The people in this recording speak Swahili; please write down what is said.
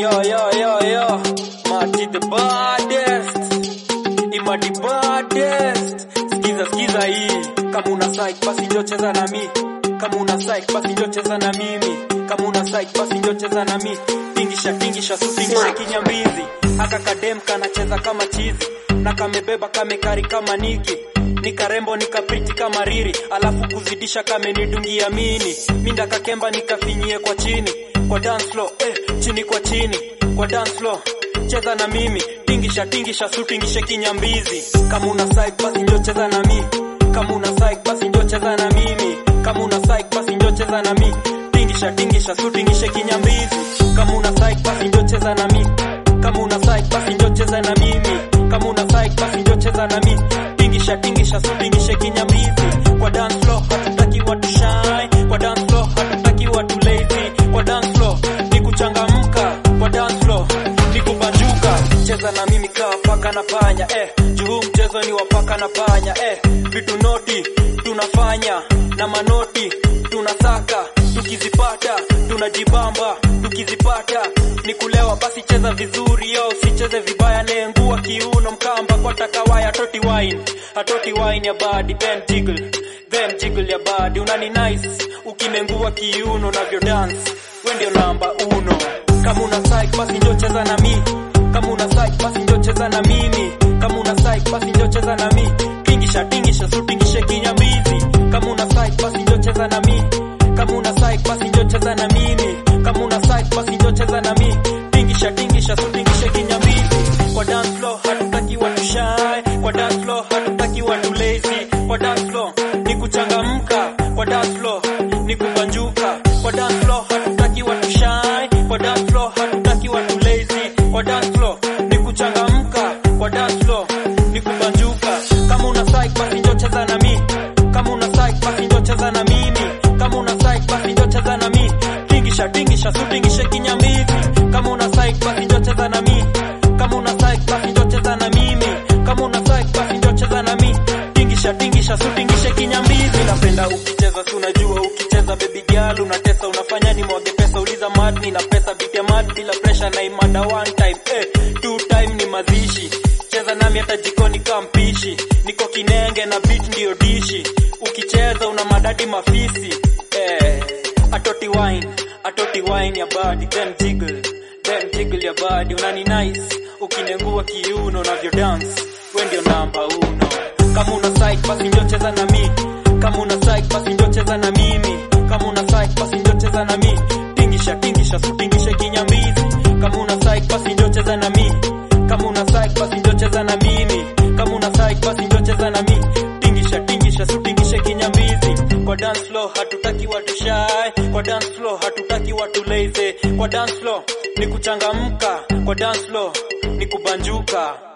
Yo, Mati the baddest, Ima the baddest. Skiza hii, kama una psych basi njoo cheza na mimi. Kama una psych basi njoo cheza na mimi. Kama una psych basi njoo cheza na mimi. Tingisha kinyambizi. Aka kadem kanacheza kama chizi, na kamebeba kamekari kama niki. Nikarembo nikapiti kama riri, alafu kuzidisha kamenidungia mini. Minda kakemba nikafinyie kwa chini, kwa dance floor, chini kwa chini, kwa dance floor. Cheza na mimi, tingisha sutingishe kinyambizi. Kama una psych basi njoo cheza na mimi. Kama una psych basi njoo cheza na mimi. Kama una psych basi njoo cheza na mimi. Tingisha sutingishe kinyambizi. Kama una psych basi njoo cheza na mimi. Kama una psych basi njoo cheza na mimi. Kama una psych basi njoo cheza na mimi. Tingisha sutingishe kinyambizi. Kwa dance floor hatutaki watu shine. Kwa dance floor hatutaki watu lazy. Kwa dance floor ni kuchangamka. Kwa dance floor ni kubanjuka. Cheza na mimi kaa paka na panya, juu mchezo ni wa paka na panya, vitu noti tunafanya na manoti tunasaka, tukizipata tunajibamba, tukizipata ni kulewa. Basi cheza vizuri yo, usicheze vibaya. Neengua kiuno mkamba kwa takawaya. Atoti wine ya body, then jiggle ya body. Unani nice ukinengua kiuno navyo dance, we ndio namba uno. Kama una psych basi njoo cheza na mimi. Kama una psych basi njoo cheza na mimi. Kama una psych basi njoo cheza na mimi. Tingisha sutingishe kinyambizi. Kama una psych basi njoo cheza na mimi. Kama una psych basi njoo cheza na mimi. Kama una psych basi njoo cheza na mimi. Tingisha sutingishe kinyambizi. Kwa dance floor hatutaki watu shy. Kwa dance floor hatutaki watu lazy. Kwa dance floor ni kuchangamka. Kwa dance floor ni kubanjuka. Kwa dance floor hatutaki watu shy. Kwa dance floor hatutaki watu lazy. Kwa dance floor ni kuchangamka. Kwa dance floor ni kubanjuka. Kama una psych basi njoo cheza na mimi. Kama una psych basi njoo cheza na mimi. Kama una psych basi njoo cheza na mimi. Tingisha sutingishe kinyambizi. Kama una psych basi njoo cheza na mimi. Kama una psych basi njoo cheza na mimi. Kama una psych basi njoo cheza na mimi. Tingisha sutingishe kinyambizi. Napenda ukicheza, tunajua ukicheza baby girl unatesa, unafanya ni mwage pesa. Uliza mad ni na pesa, beat ya mad bila pressure na imada one time, two time ni mazishi. Cheza nami hata jikoni kampishi, niko kinenge na beat ndio dishi. Ukicheza una madadi mafisi, atoti wine ya body, then jiggle ya body. Unani nice ukinengua kiuno navyo dance, we ndio namba uno. Kama una psych basi njoo cheza na mimi. Kama una psych basi njoo cheza na mimi. Kama una psych basi njoo cheza na mimi. Tingisha sutingishe kinyambizi. Kama una psych basi njoo cheza na mimi. Kama una psych basi njoo cheza na mimi. Kama una psych basi njoo cheza na mimi. Tingisha sutingishe kinyambizi. Kwa dance floor hatutaki watu shy. Kwa dance floor hatutaki watu lazy. Kwa dance floor ni kuchangamka. Kwa dance floor ni kubanjuka.